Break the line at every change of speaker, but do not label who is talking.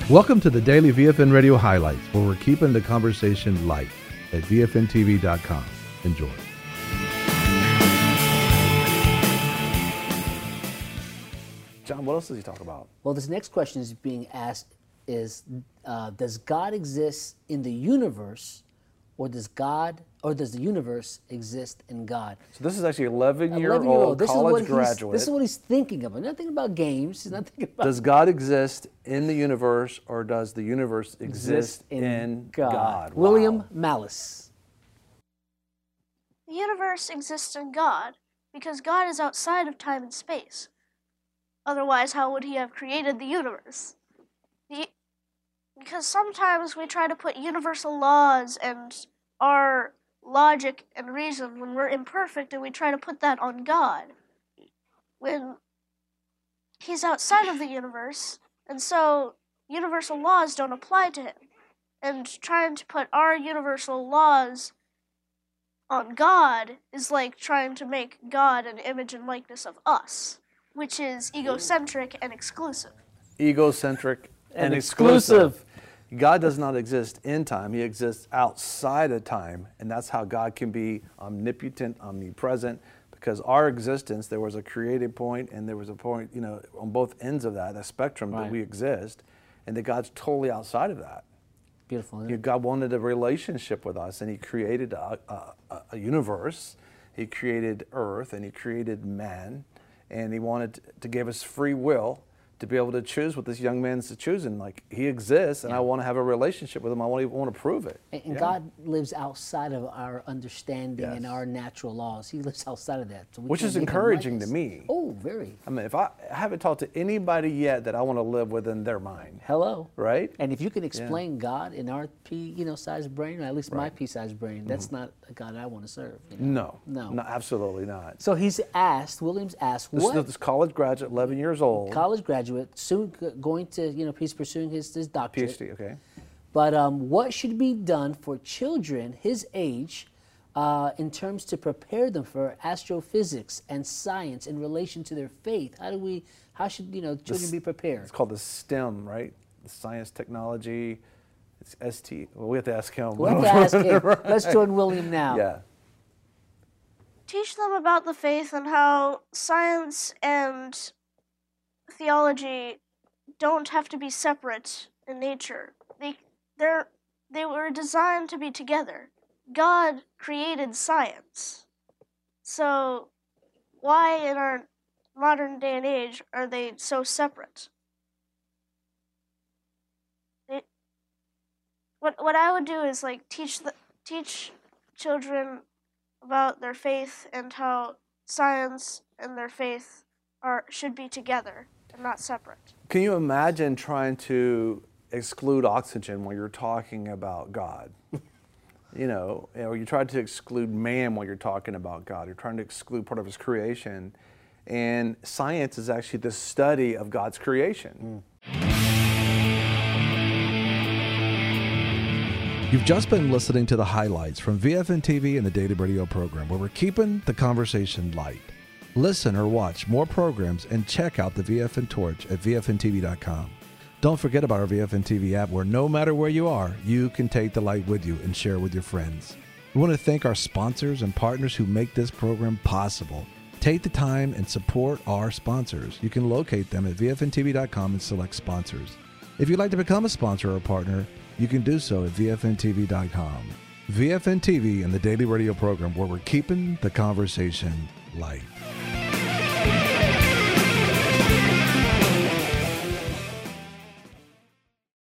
Welcome to the Daily VFN Radio Highlights, where we're keeping the conversation light at VFNTV.com. Enjoy.
John, what else does he talk about?
Well, this next question is being asked is, does God exist in the universe, or does the universe exist in God?
So this is actually an 11-year-old college graduate.
This is what he's thinking about. He's not thinking about games. He's not thinking about...
Does God exist in the universe, or does the universe exist in God? Wow.
William Malice.
The universe exists in God because God is outside of time and space. Otherwise, how would he have created the universe? Because sometimes we try to put universal laws and our logic and reason when we're imperfect, and we try to put that on God when he's outside of the universe, and so universal laws don't apply to him. And trying to put our universal laws on God is like trying to make God an image and likeness of us, which is egocentric and exclusive.
Egocentric and exclusive. God does not exist in time. He exists outside of time, and that's how God can be omnipotent, omnipresent, because our existence, there was a created point, and there was a point, on both ends of that spectrum that we exist, and that God's totally outside of that.
Beautiful.
God wanted a relationship with us, and he created a universe. He created earth, and he created man, and he wanted to give us free will to be able to choose what this young man's choosing. Like, he exists, and I want to have a relationship with him. I want to prove it.
And God lives outside of our understanding and our natural laws. He lives outside of that. So
which is encouraging to me.
Oh, very.
I mean, I haven't talked to anybody yet that I want to live within their mind.
Hello.
Right?
And if you can explain God in our pea-sized brain, or at least my pea-sized brain, that's not a God I want to serve.
No, absolutely not.
So William's asked,
This college graduate, 11 years old.
College graduate, soon going to, he's pursuing his doctorate.
PhD, okay.
But what should be done for children his age in terms to prepare them for astrophysics and science in relation to their faith? How should children be prepared?
It's called the STEM, right? The science, technology, it's ST. Well, we have to ask him.
We'll have to ask him. Right. Let's join William now.
Yeah.
Teach them about the faith and how science and theology don't have to be separate in nature. They were designed to be together. God created science. So why in our modern day and age are they so separate? What I would do is teach children about their faith and how science and their faith should be together and not separate.
Can you imagine trying to exclude oxygen when you're talking about God? Or you try to exclude man when you're talking about God. You're trying to exclude part of his creation. And science is actually the study of God's creation.
You've just been listening to the highlights from VFN TV and the Daily Radio program, where we're keeping the conversation light. Listen or watch more programs and check out the VFN Torch at VFNTV.com. Don't forget about our VFN TV app, where no matter where you are, you can take the light with you and share with your friends. We want to thank our sponsors and partners who make this program possible. Take the time and support our sponsors. You can locate them at VFNTV.com and select sponsors. If you'd like to become a sponsor or a partner, you can do so at VFNTV.com. VFN TV and the Daily Radio program, where we're keeping the conversation light.